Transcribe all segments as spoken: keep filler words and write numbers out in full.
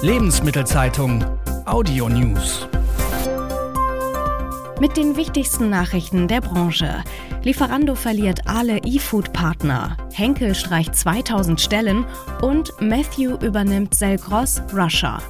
Lebensmittelzeitung Audio News. Mit den wichtigsten Nachrichten der Branche. Lieferando verliert alle E-Food-Partner, Henkel streicht zweitausend Stellen und Matthew übernimmt Selgros Russia.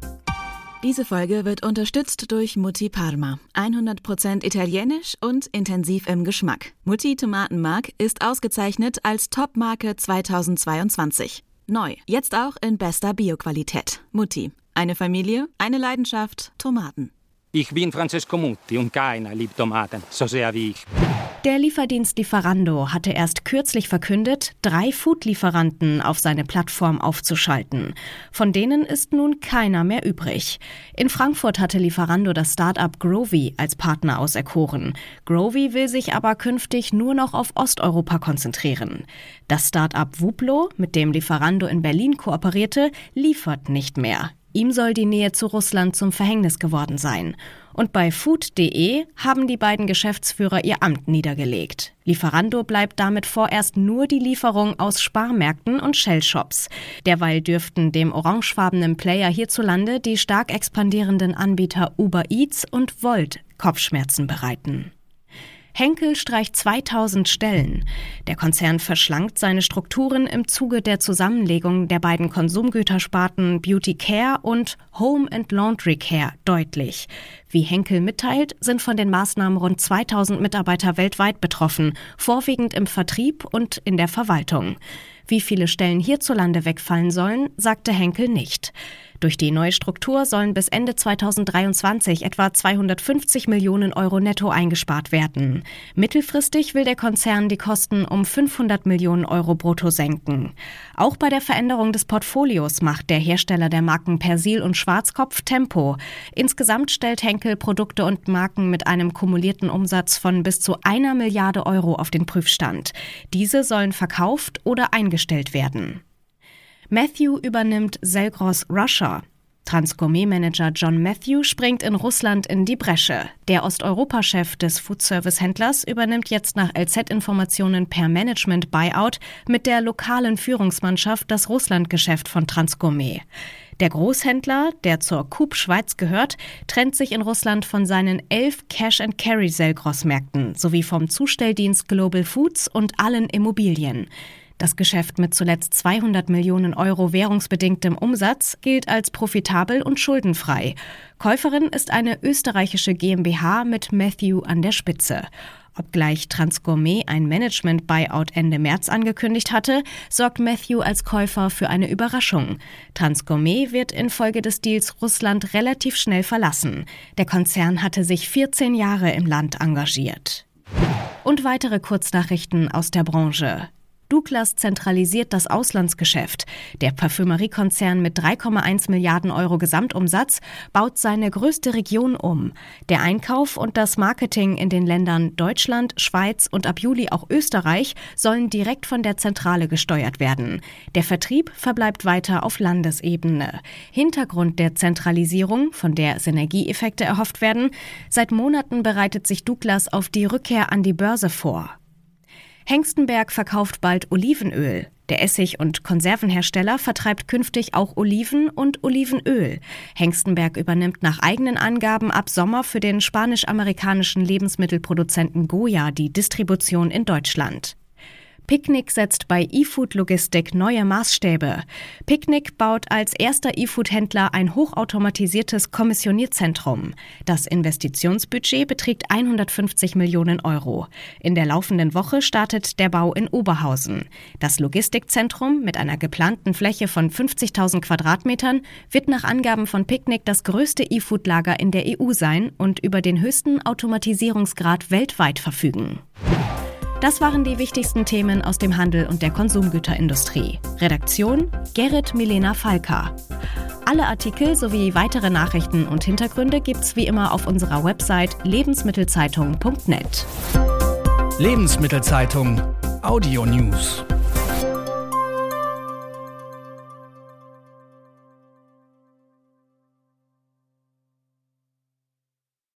Diese Folge wird unterstützt durch Mutti Parma. hundert Prozent italienisch und intensiv im Geschmack. Mutti Tomatenmark ist ausgezeichnet als Top-Marke zweitausendzweiundzwanzig. Neu, jetzt auch in bester Bioqualität. Mutti, eine Familie, eine Leidenschaft, Tomaten. Ich bin Francesco Mutti und keiner liebt Tomaten so sehr wie ich. Der Lieferdienst Lieferando hatte erst kürzlich verkündet, drei Food-Lieferanten auf seine Plattform aufzuschalten. Von denen ist nun keiner mehr übrig. In Frankfurt hatte Lieferando das Start-up Growy als Partner auserkoren. Growy will sich aber künftig nur noch auf Osteuropa konzentrieren. Das Start-up Wuplo, mit dem Lieferando in Berlin kooperierte, liefert nicht mehr. Ihm soll die Nähe zu Russland zum Verhängnis geworden sein. Und bei food punkt de haben die beiden Geschäftsführer ihr Amt niedergelegt. Lieferando bleibt damit vorerst nur die Lieferung aus Sparmärkten und Shell-Shops. Derweil dürften dem orangefarbenen Player hierzulande die stark expandierenden Anbieter Uber Eats und Wolt Kopfschmerzen bereiten. Henkel streicht zweitausend Stellen. Der Konzern verschlankt seine Strukturen im Zuge der Zusammenlegung der beiden Konsumgütersparten Beauty Care und Home and Laundry Care deutlich. Wie Henkel mitteilt, sind von den Maßnahmen rund zweitausend Mitarbeiter weltweit betroffen, vorwiegend im Vertrieb und in der Verwaltung. Wie viele Stellen hierzulande wegfallen sollen, sagte Henkel nicht. Durch die neue Struktur sollen bis Ende zweitausenddreiundzwanzig etwa zweihundertfünfzig Millionen Euro netto eingespart werden. Mittelfristig will der Konzern die Kosten um fünfhundert Millionen Euro brutto senken. Auch bei der Veränderung des Portfolios macht der Hersteller der Marken Persil und Schwarzkopf Tempo. Insgesamt stellt Henkel Produkte und Marken mit einem kumulierten Umsatz von bis zu einer Milliarde Euro auf den Prüfstand. Diese sollen verkauft oder eingestellt werden. Matthew übernimmt Selgros Russia. Transgourmet-Manager John Matthew springt in Russland in die Bresche. Der Osteuropa-Chef des Foodservice-Händlers übernimmt jetzt nach L Z-Informationen per Management-Buyout mit der lokalen Führungsmannschaft das Russland-Geschäft von Transgourmet. Der Großhändler, der zur Coop Schweiz gehört, trennt sich in Russland von seinen elf Cash-and-Carry-Selgros-Märkten sowie vom Zustelldienst Global Foods und allen Immobilien. Das Geschäft mit zuletzt zweihundert Millionen Euro währungsbedingtem Umsatz gilt als profitabel und schuldenfrei. Käuferin ist eine österreichische GmbH mit Matthew an der Spitze. Obgleich Transgourmet ein Management-Buyout Ende März angekündigt hatte, sorgt Matthew als Käufer für eine Überraschung. Transgourmet wird infolge des Deals Russland relativ schnell verlassen. Der Konzern hatte sich vierzehn Jahre im Land engagiert. Und weitere Kurznachrichten aus der Branche. Douglas zentralisiert das Auslandsgeschäft. Der Parfümeriekonzern mit drei Komma eins Milliarden Euro Gesamtumsatz baut seine größte Region um. Der Einkauf und das Marketing in den Ländern Deutschland, Schweiz und ab Juli auch Österreich sollen direkt von der Zentrale gesteuert werden. Der Vertrieb verbleibt weiter auf Landesebene. Hintergrund der Zentralisierung, von der Synergieeffekte erhofft werden: Seit Monaten bereitet sich Douglas auf die Rückkehr an die Börse vor. Hengstenberg verkauft bald Olivenöl. Der Essig- und Konservenhersteller vertreibt künftig auch Oliven und Olivenöl. Hengstenberg übernimmt nach eigenen Angaben ab Sommer für den spanisch-amerikanischen Lebensmittelproduzenten Goya die Distribution in Deutschland. Picnic setzt bei E-Food-Logistik neue Maßstäbe. Picnic baut als erster E-Food-Händler ein hochautomatisiertes Kommissionierzentrum. Das Investitionsbudget beträgt hundertfünfzig Millionen Euro. In der laufenden Woche startet der Bau in Oberhausen. Das Logistikzentrum mit einer geplanten Fläche von fünfzigtausend Quadratmetern wird nach Angaben von Picnic das größte E-Food-Lager in der E U sein und über den höchsten Automatisierungsgrad weltweit verfügen. Das waren die wichtigsten Themen aus dem Handel und der Konsumgüterindustrie. Redaktion: Gerrit Milena Falka. Alle Artikel sowie weitere Nachrichten und Hintergründe gibt's wie immer auf unserer Website lebensmittelzeitung punkt net. Lebensmittelzeitung Audio News.